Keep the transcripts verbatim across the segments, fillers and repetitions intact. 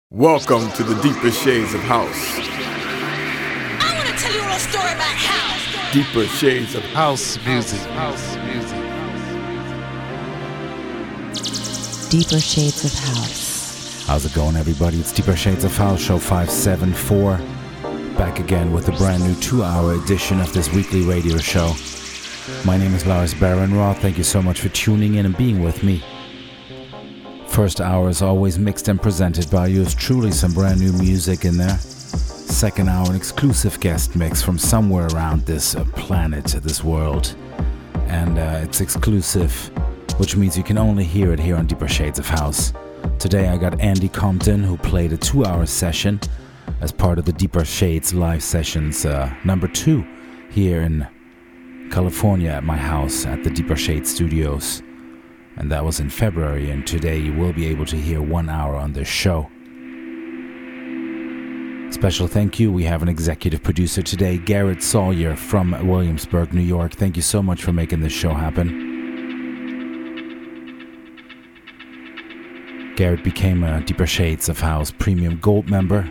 Welcome to the Deeper Shades of House. I want to tell you a little story about house. Deeper Shades of House music. House music. Deeper Shades of House. How's it going, everybody? It's Deeper Shades of House, show five seven four. Back again with a brand new two-hour edition of this weekly radio show. My name is Lars Baron-Roth. Thank you so much for tuning in and being with me. First hour is always mixed and presented by yours truly, some brand new music in there. Second hour, an exclusive guest mix from somewhere around this uh, planet, this world. And uh, it's exclusive, which means you can only hear it here on Deeper Shades of House. Today I got Andy Compton, who played a two-hour session as part of the Deeper Shades live sessions uh, number two here in California at my house at the Deeper Shades Studios. And that was in February, and today you will be able to hear one hour on this show. Special thank you. We have an executive producer today, Garrett Sawyer from Williamsburg, New York. Thank you so much for making this show happen. Garrett became a Deeper Shades of House Premium Gold member,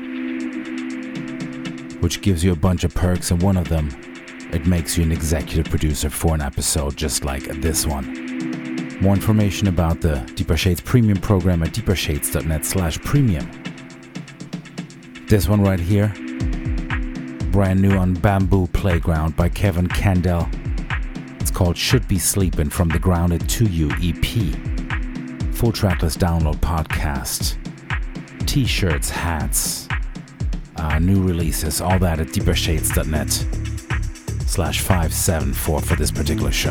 which gives you a bunch of perks, and one of them, it makes you an executive producer for an episode just like this one. More information about the Deeper Shades Premium program at deepershades.net slash premium. This one right here, brand new on Bamboo Playground by Kevin Candell. It's called Should Be Sleepin' from the Grounded to You E P. Full trackless download podcast. T-shirts, hats, uh, new releases, all that at deepershades.net slash 574 for this particular show.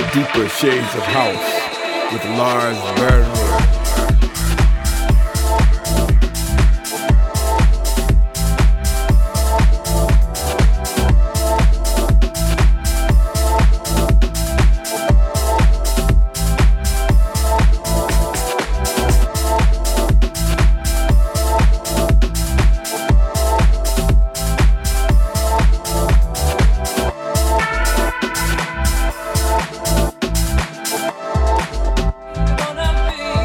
deeper shades of house with Lars Bernroth. Gonna be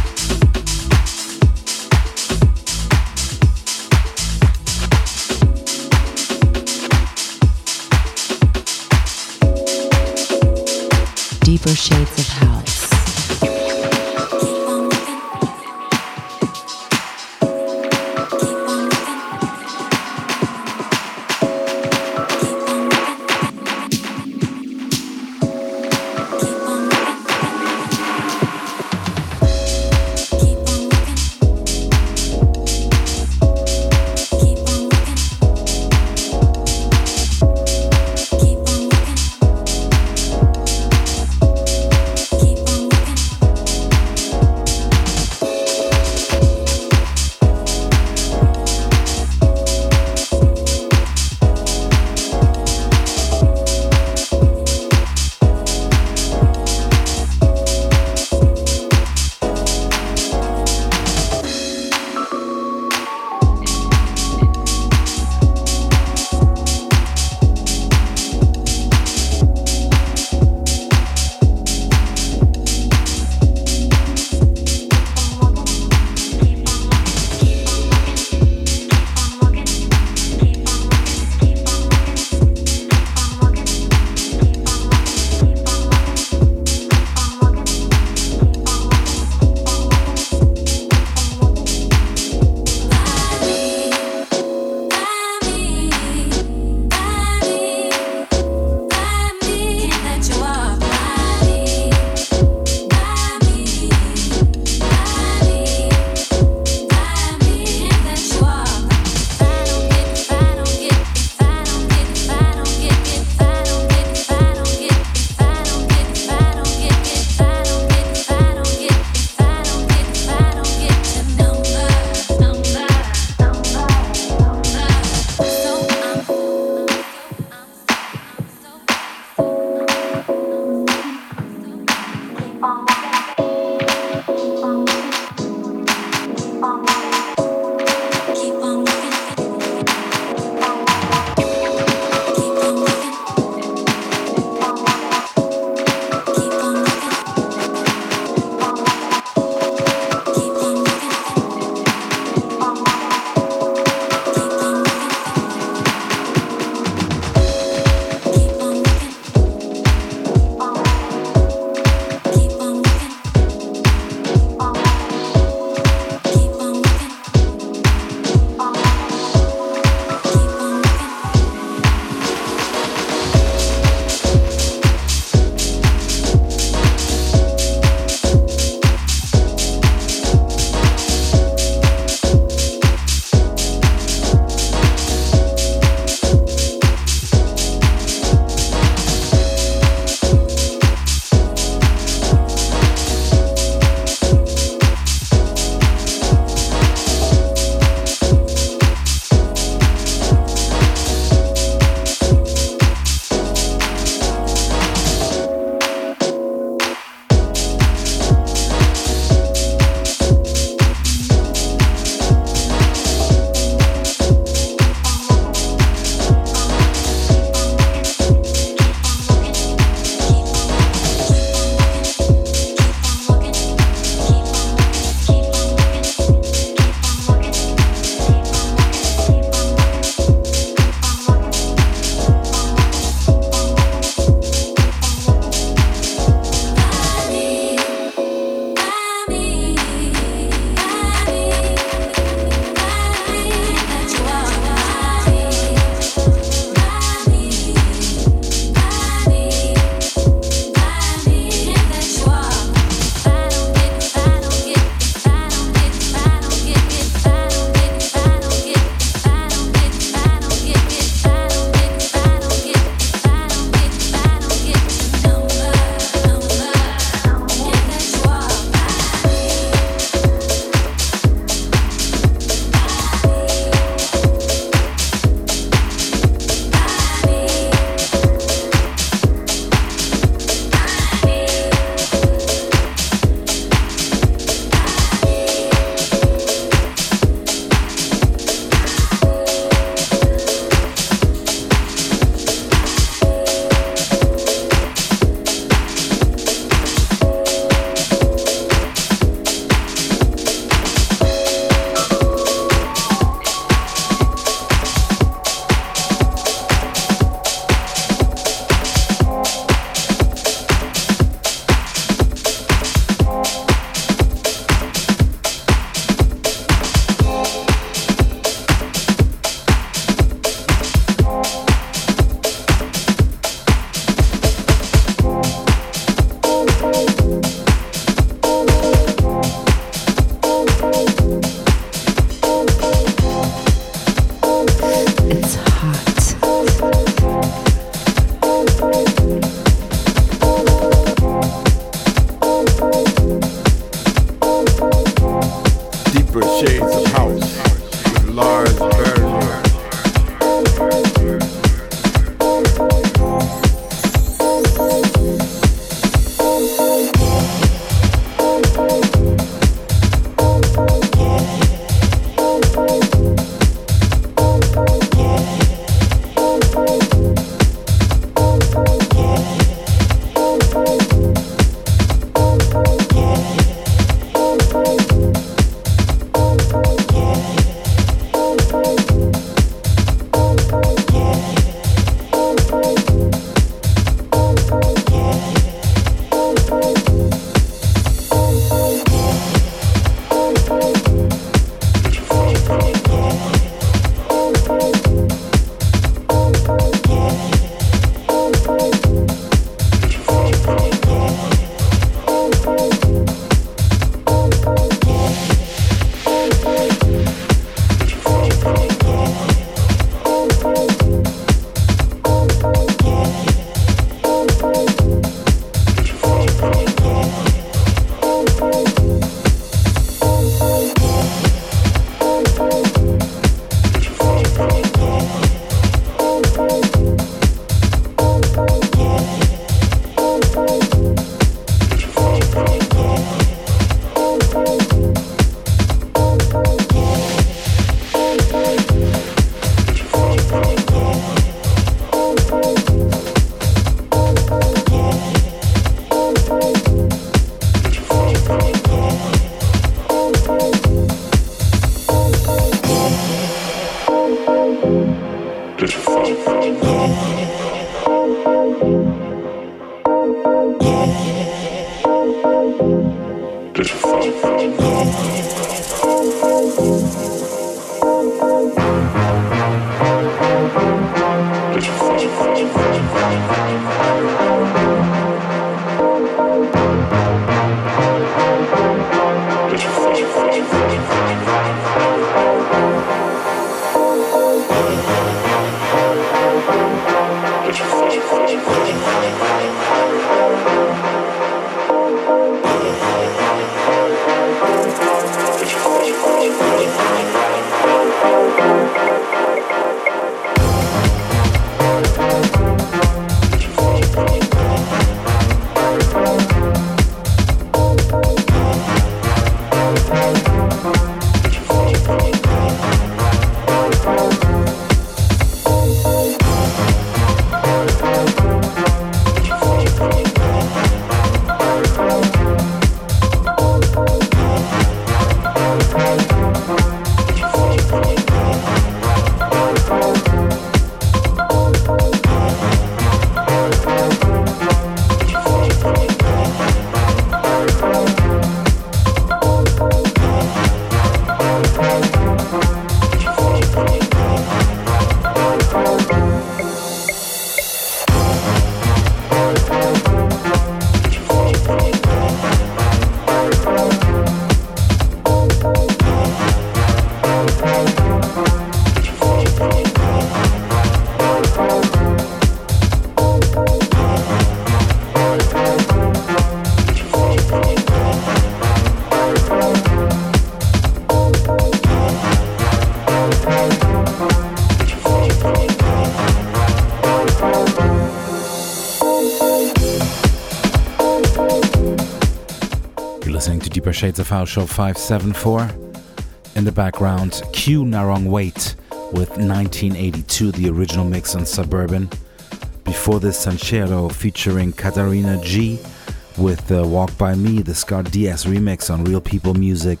Shades of House Show five seventy-four. In the background, Q Narong Wait with nineteen eighty-two, the original mix on Suburban. Before this, Sanchero featuring Katarina G with uh, Walk By Me, the Scott Diaz remix on Real People Music.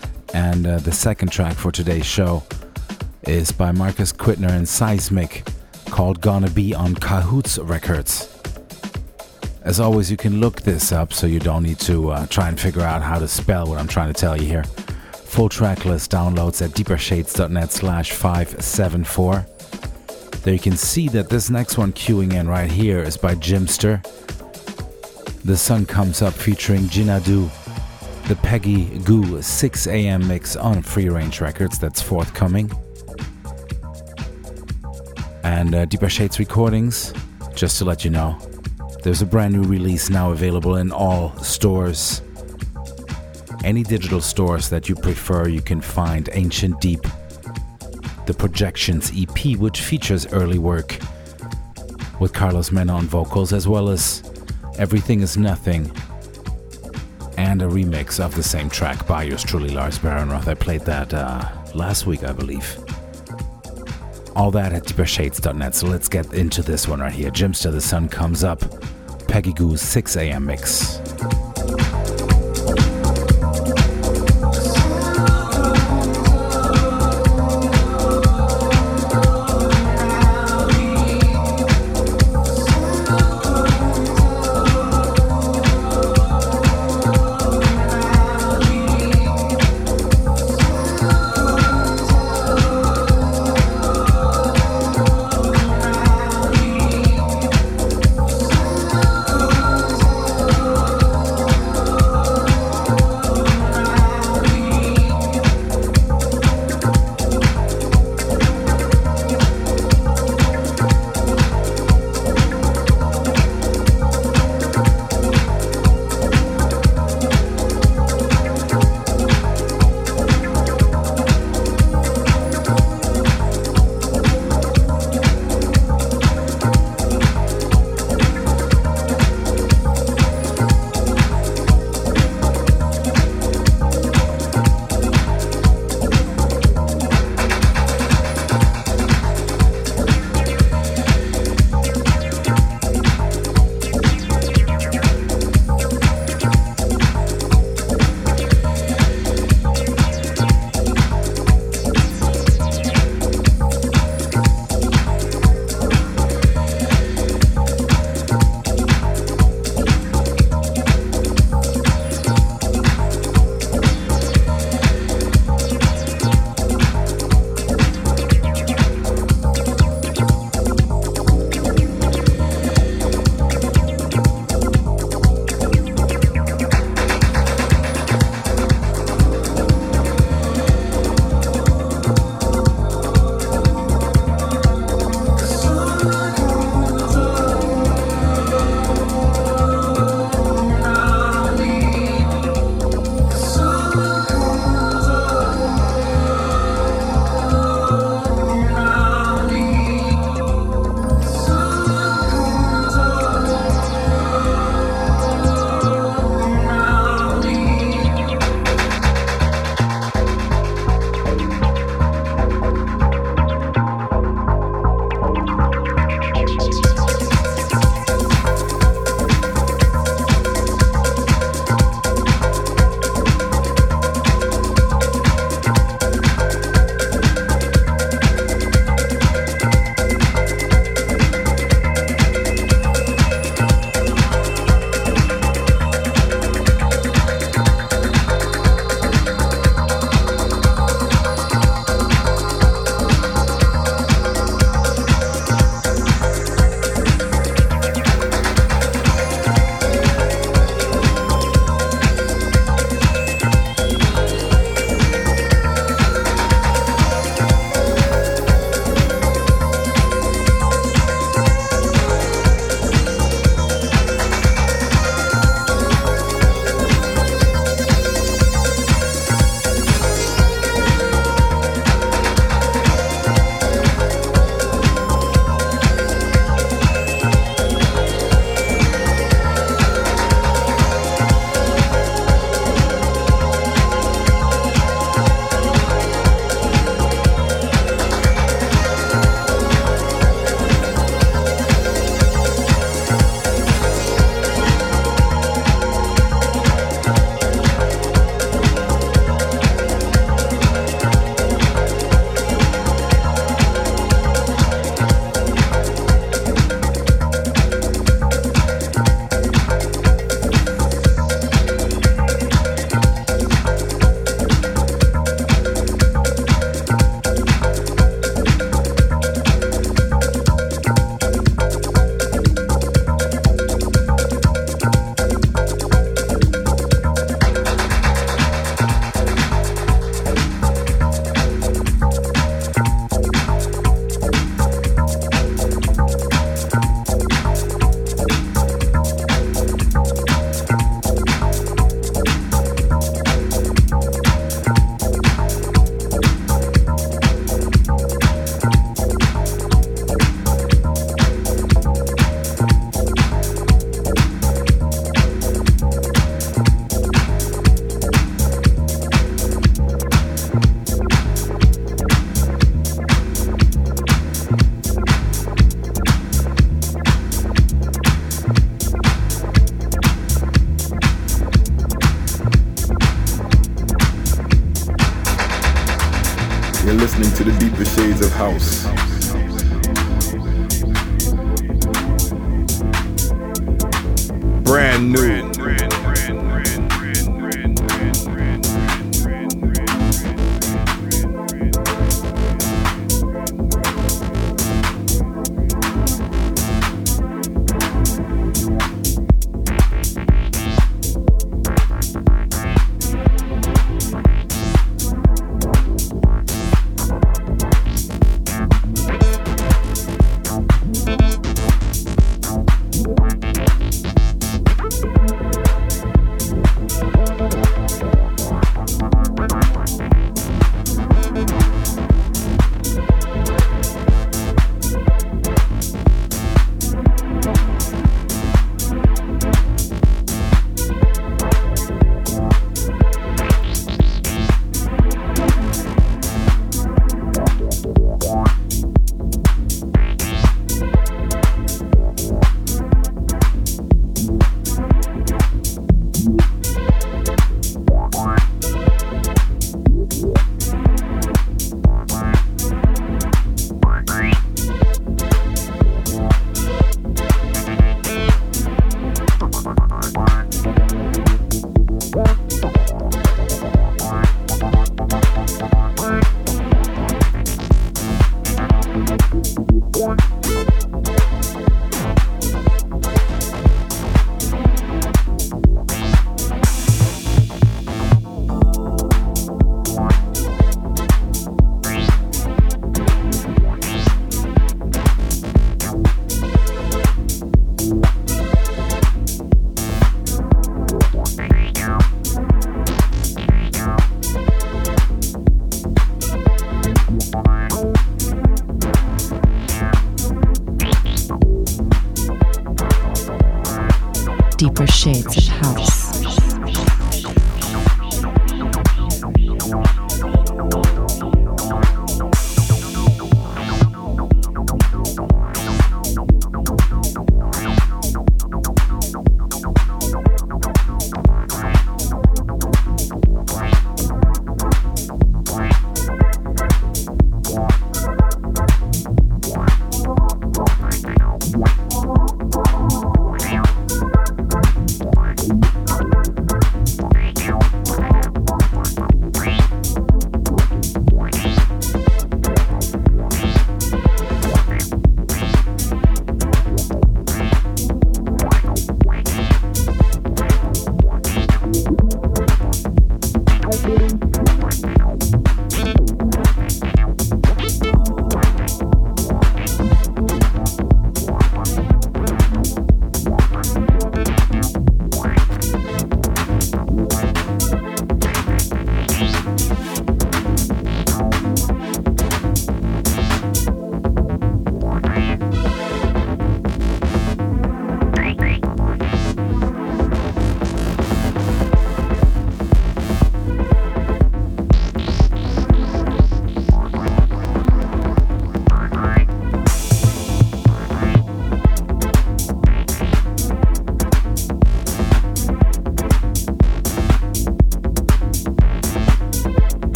And uh, the second track for today's show is by Marcus Quittner and Seismic, called Gonna Be on Cahoots Records. As always, you can look this up so you don't need to uh, try and figure out how to spell what I'm trying to tell you here. Full track list downloads at deepershades.net slash 574. There you can see that this next one queuing in right here is by Jimster. The Sun Comes Up featuring Jinadu. The Peggy Goo six a.m. mix on Free Range Records, that's forthcoming. And uh, Deeper Shades Recordings, just to let you know, there's a brand new release now available in all stores. Any digital stores that you prefer, you can find Ancient Deep, the Projections E P, which features early work with Carlos Mena on vocals, as well as Everything Is Nothing, and a remix of the same track by yours truly, Lars Barenroth. I played that uh, last week, I believe. All that at deeper shades dot net. So let's get into this one right here. Jimster, The Sun Comes Up, Peggy Goo's six a.m. mix. You're listening to the deeper shades of house. Brand new. Deeper shades of house.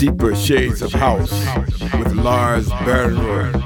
Deeper Shades of House with Lars Bernroth.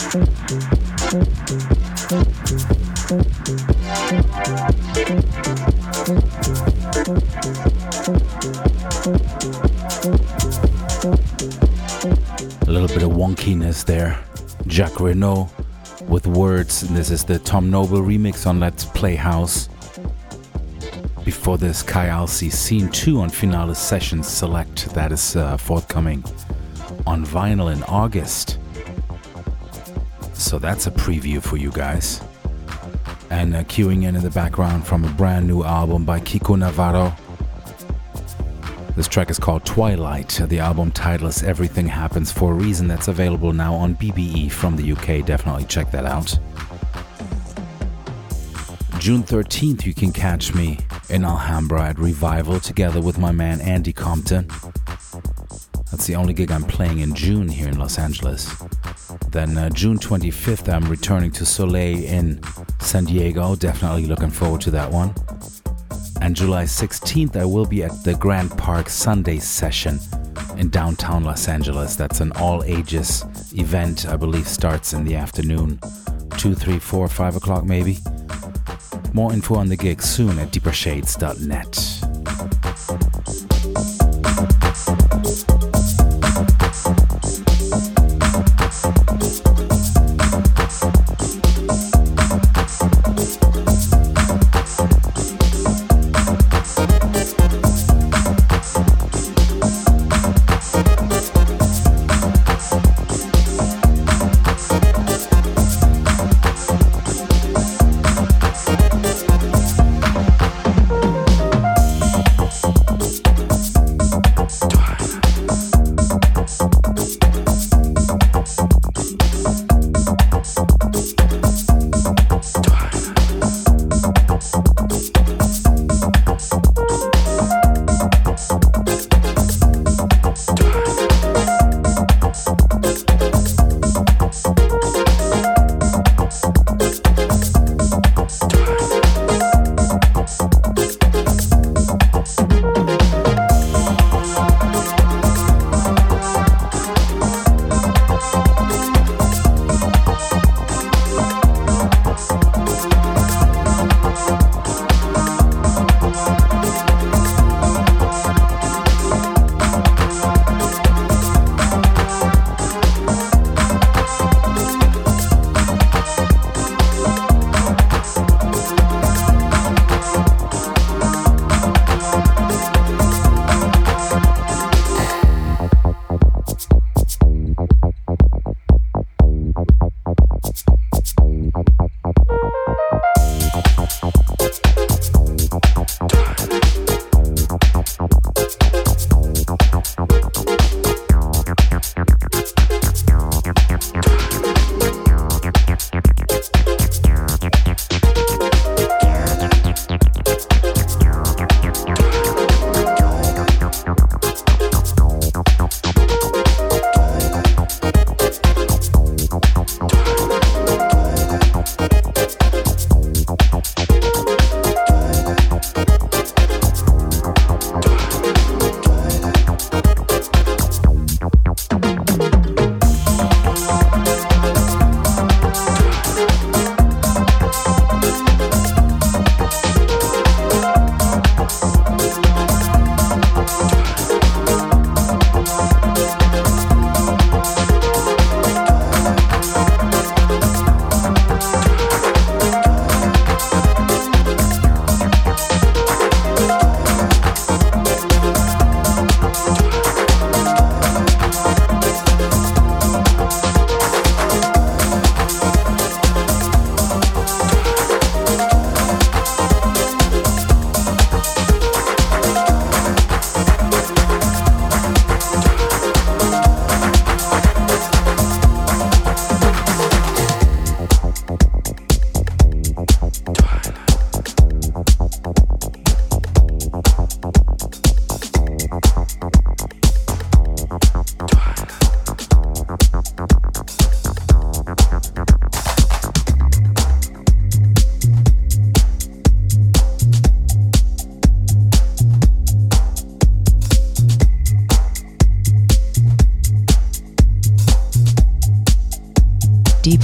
A little bit of wonkiness there. Jacques Renault with Words. And this is the Tom Noble remix on Let's Play House. Before this, Kai Alcee Scene two on Finalis Sessions Select. That is uh, forthcoming on vinyl in August. So that's a preview for you guys. And uh, queuing in in the background from a brand new album by Kiko Navarro. This track is called Twilight. The album title is Everything Happens for a Reason. That's available now on B B E from the U K. Definitely check that out. June thirteenth, you can catch me in Alhambra at Revival together with my man Andy Compton. That's the only gig I'm playing in June here in Los Angeles. Then uh, June twenty-fifth, I'm returning to Soleil in San Diego. Definitely looking forward to that one. And July sixteenth, I will be at the Grand Park Sunday Session in downtown Los Angeles. That's an all-ages event. I believe starts in the afternoon, two, three, four, five o'clock maybe. More info on the gig soon at deeper shades dot net.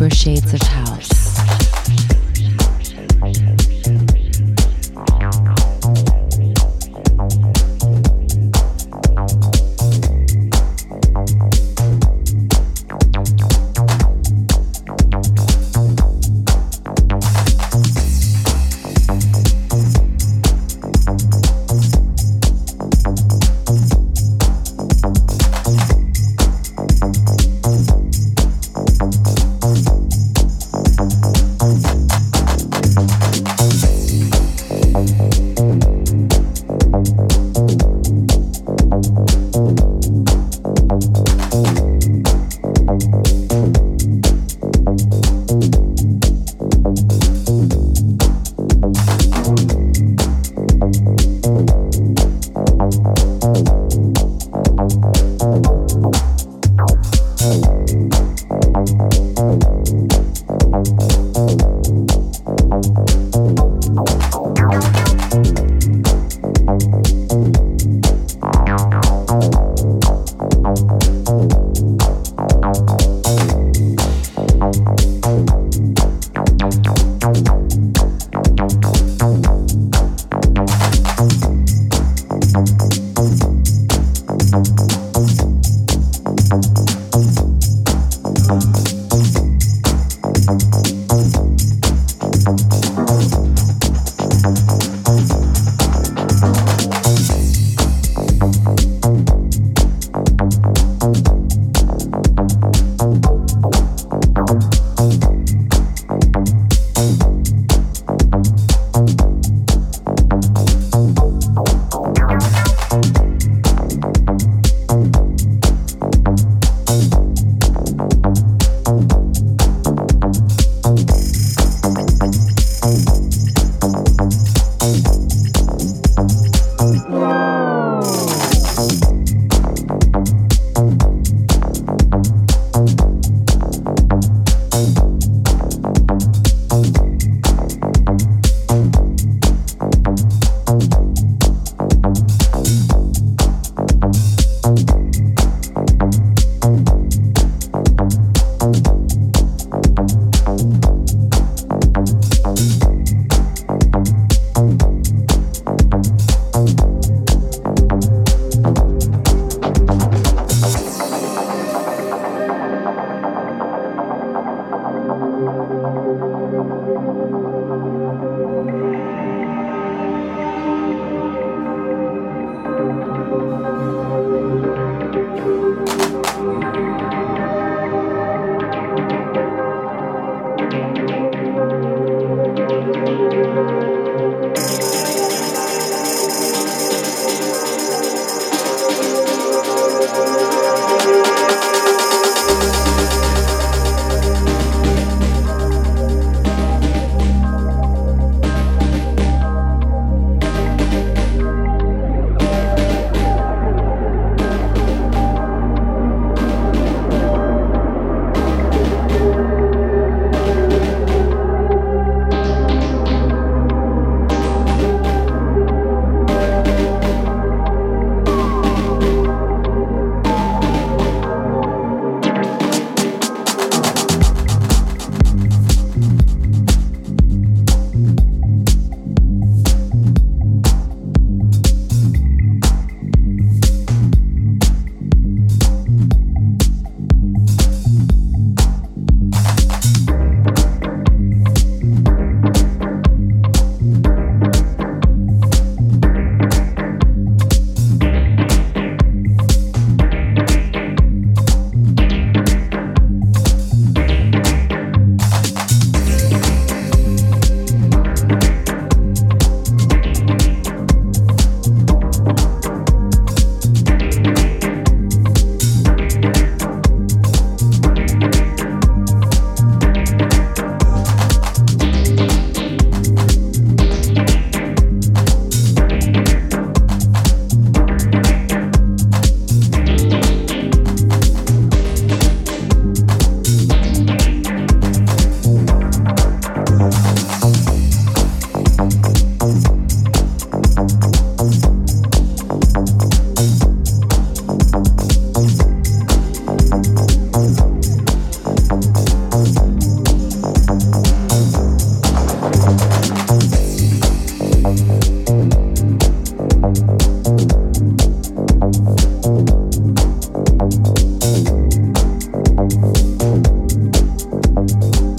Deeper Shades of House.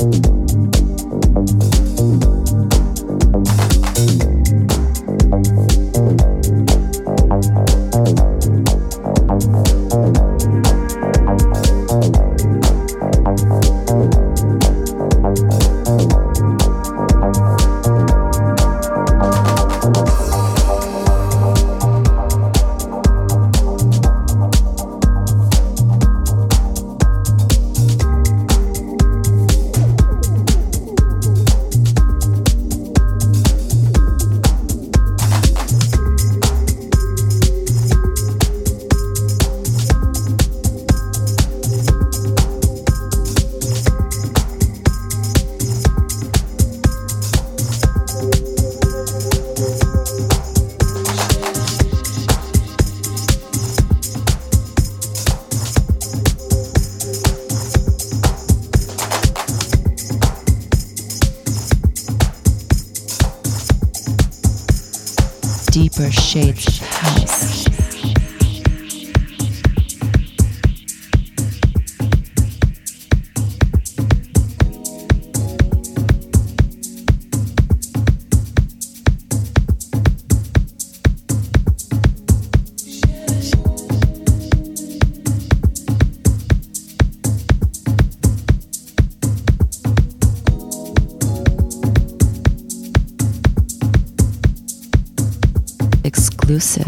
Deeper shades of house. Exclusive.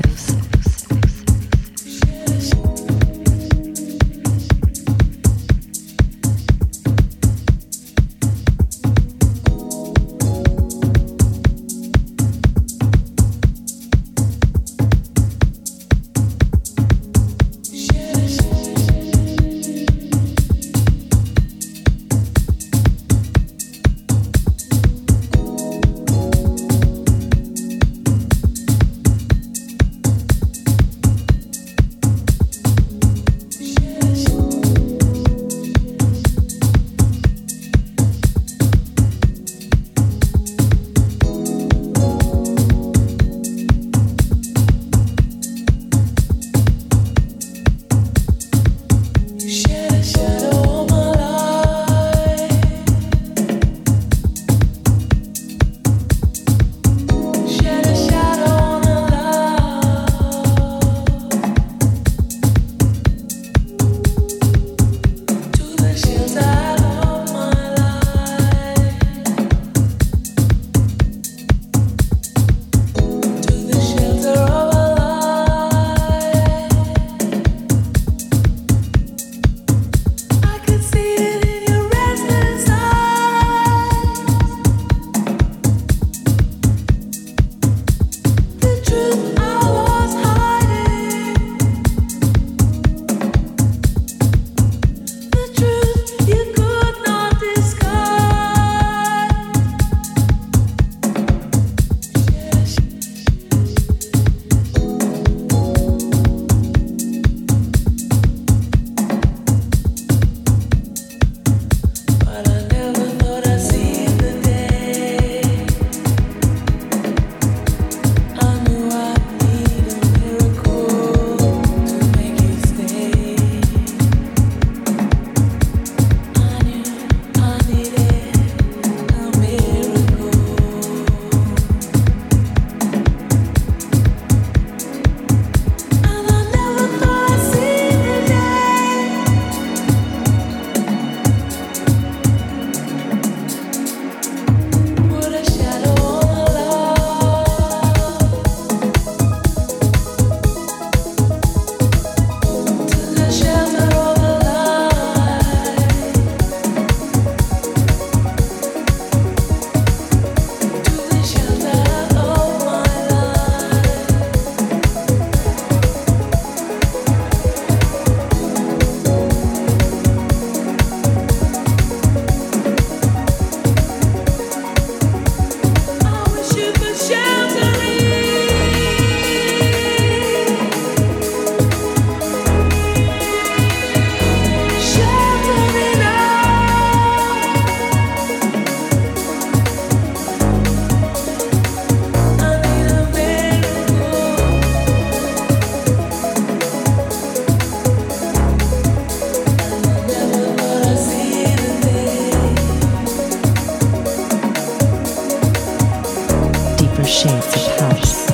shades of house.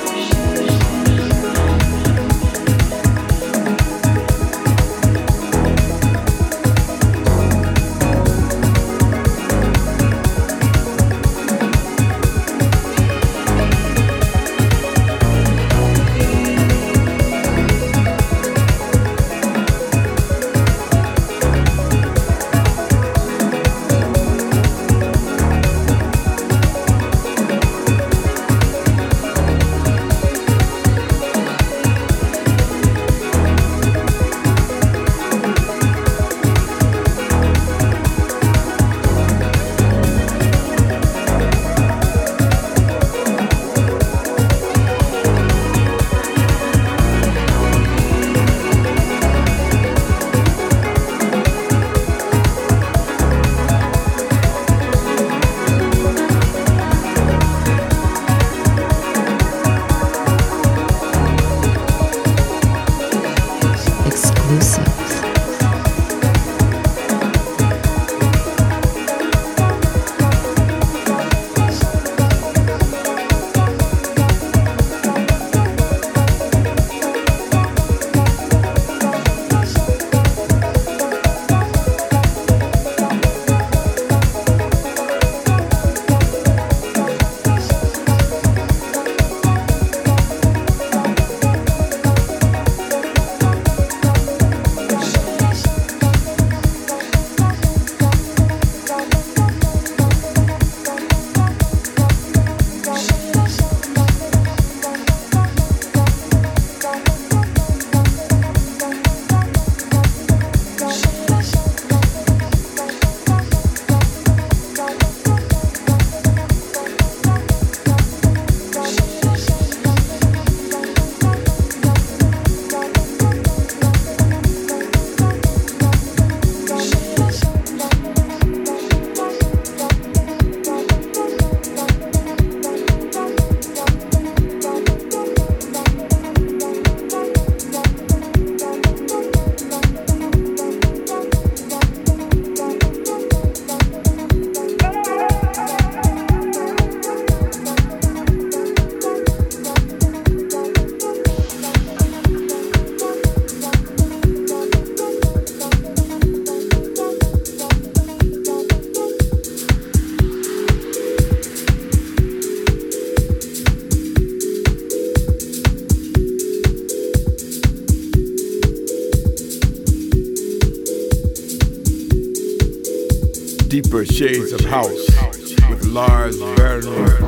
Deeper Shades of House with Lars Berner.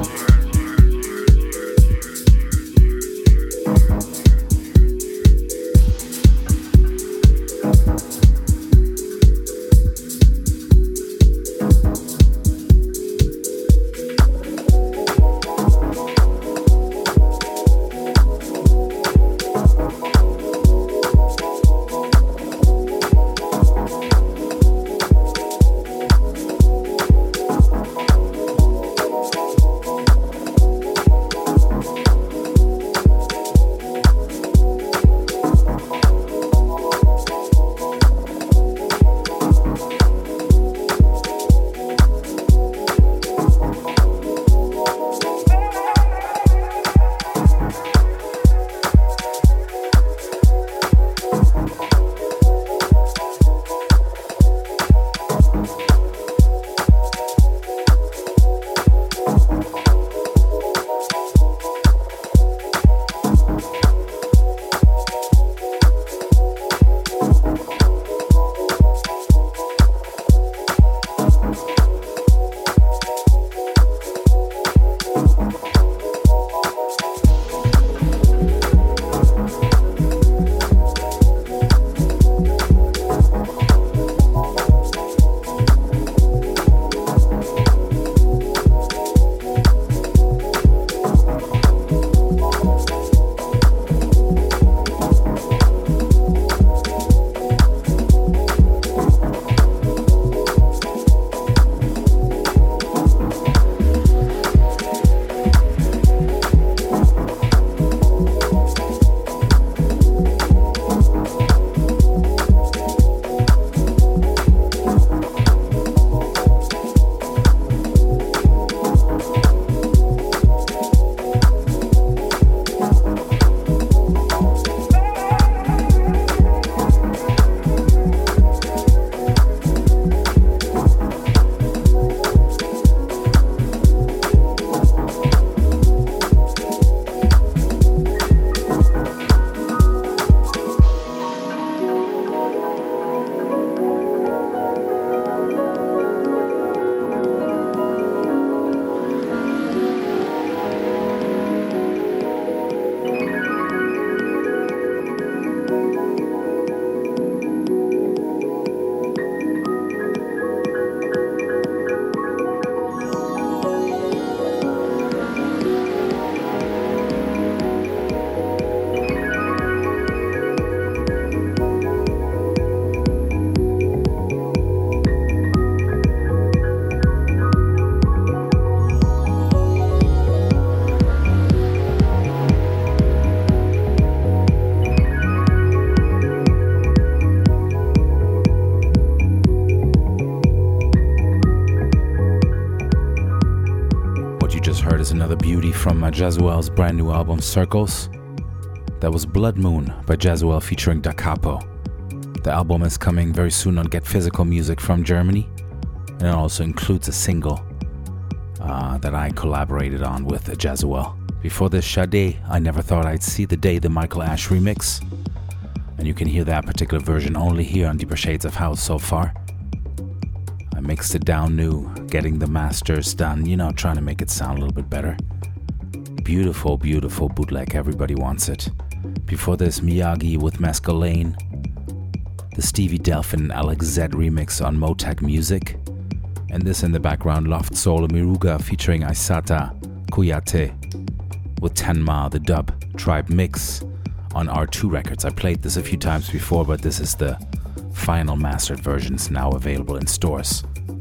just heard is another beauty from uh, Jazwell's brand new album Circles. That was Blood Moon by Jazwell featuring Da Capo. The album is coming very soon on Get Physical Music from Germany, and it also includes a single uh, that I collaborated on with uh, Jazwell. Before this, Sade, I Never Thought I'd See the Day, the Michael Ash remix. And you can hear that particular version only here on Deeper Shades of House so far. I mixed it down new, getting the masters done, you know, trying to make it sound a little bit better. Beautiful, beautiful bootleg, everybody wants it. Before this, Miyagi with Mescalane, the Stevie Delphin and Alex Z remix on Motec Music, and this in the background, Loft Soul Miruga featuring Aisata Kuyate with Tenma, the dub tribe mix on R two Records. I played this a few times before, but this is the final mastered versions now available in stores.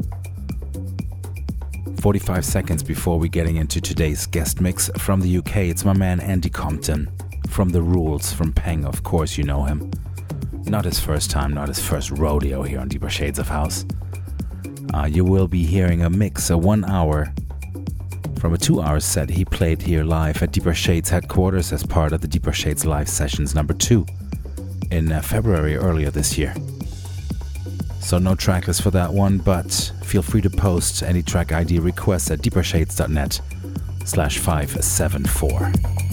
forty-five seconds before we getting into today's guest mix from the U K, it's my man Andy Compton from The Rules, from Peng, of course you know him. Not his first time, not his first rodeo here on Deeper Shades of House. Uh, you will be hearing a mix, a one hour from a two hour set he played here live at Deeper Shades headquarters as part of the Deeper Shades live sessions number two in uh, February earlier this year. So no tracklist for that one, but feel free to post any track I D requests at deepershades dot net slash five seven four.